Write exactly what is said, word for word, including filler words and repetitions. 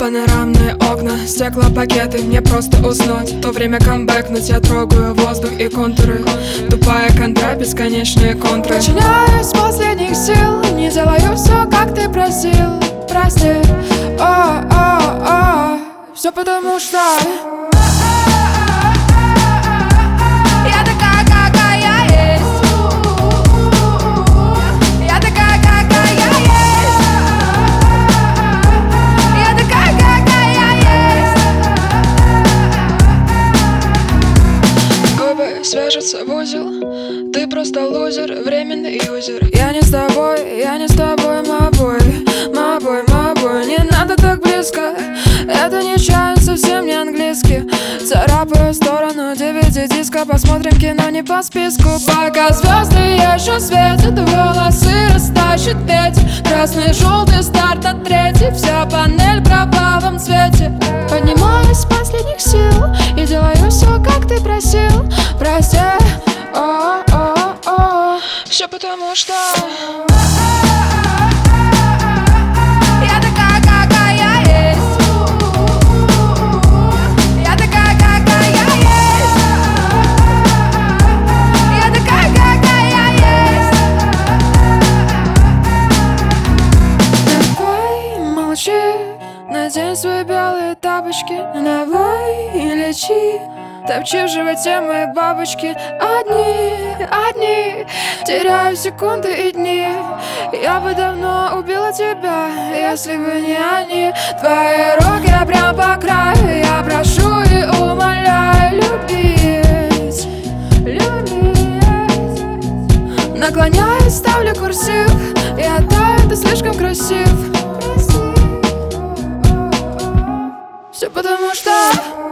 Панорамные окна, стеклопакеты, мне просто уснуть. В то время камбэкнуть, я трогаю воздух и контуры. Тупая контра, бесконечные контры. Подчиняюсь последних сил, не делаю все, как ты просил. Прости, о, о, о, все потому что я такая, какая я есть. Я такая, какая я есть. Я такая, какая я есть. Губы свяжутся в узел, ты просто лузер, временный юзер. Я не с тобой, я не с тобой, мы обои, мы обои, мы обои. Не надо так близко, это нечаянно, совсем не английский. Царапаю в сторону ди ви ди-диска, посмотрим кино не по списку. Пока звезды еще светят, волосы растащит ветер. Красный, желтый, старт на третий, вся панель в кровавом цвете. Поднимаюсь с последних сил и делаю все, как ты просил. Прости, о, о, о, Все потому что я такая, какая я есть. Я такая, какая я есть. Я такая, какая я есть. Давай молчи, надень свои белые тапочки. Давай лечи, топчи в животе мои бабочки. Одни, одни, теряю секунды и дни. Я бы давно убила тебя, если бы не они. Твои руки прям по краю, я прошу и умоляю любить, любить. Наклоняюсь, ставлю курсив, я таю, ты слишком красив. Все потому что